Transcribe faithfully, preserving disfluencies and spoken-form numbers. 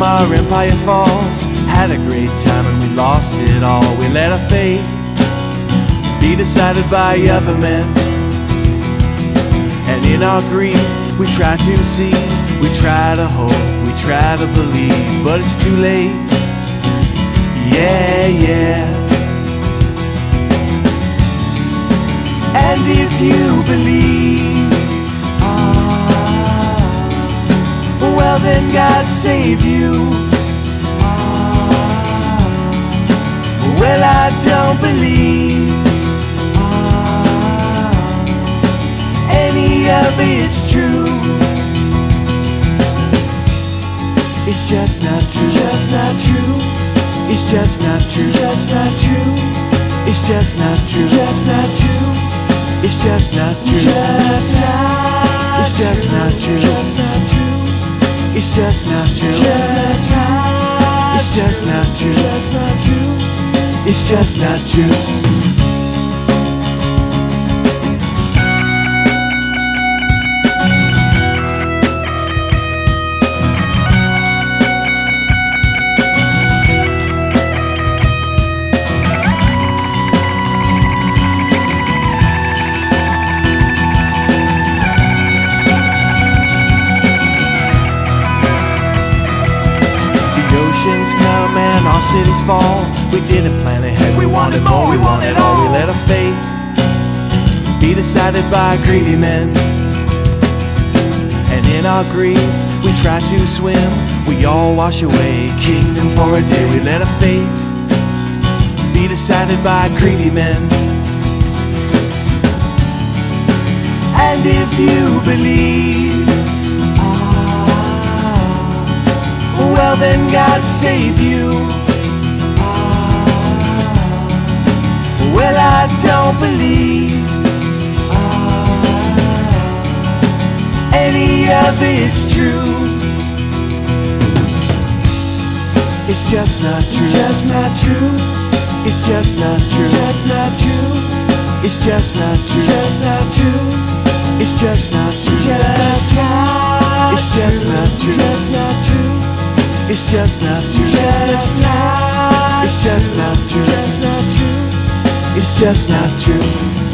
time our empire falls. Had a great time and we lost it all. We let our fate be decided by other men, and in our grief we try to see, we try to hope, we try to believe, but it's too late. Yeah, yeah. And if you believe, ah, well then God save you. Ah, well I don't believe ah, any of it's true. It's just not true, just not true. It's just not true, just not true. It's just not true, just not true. It's just not true, just not. It's just not true, just not true. It's just not true, just not. It's just not true, just not true. It's just not true. Oceans come and our cities fall. We didn't plan ahead, we wanted more, we wanted all. We let our fate be decided by greedy men, and in our grief we try to swim. We all wash away, kingdom for a day. We let our fate be decided by greedy men. And if you believe, well then God save you. Ah, well I don't believe ah, any of it's true. It's just not true, just not true. It's just not true, just not true. It's just not true, just not true. It's just not true, just not. It's just not true, just not true. It's just not true, just not. It's just not true, just not true. It's just not true.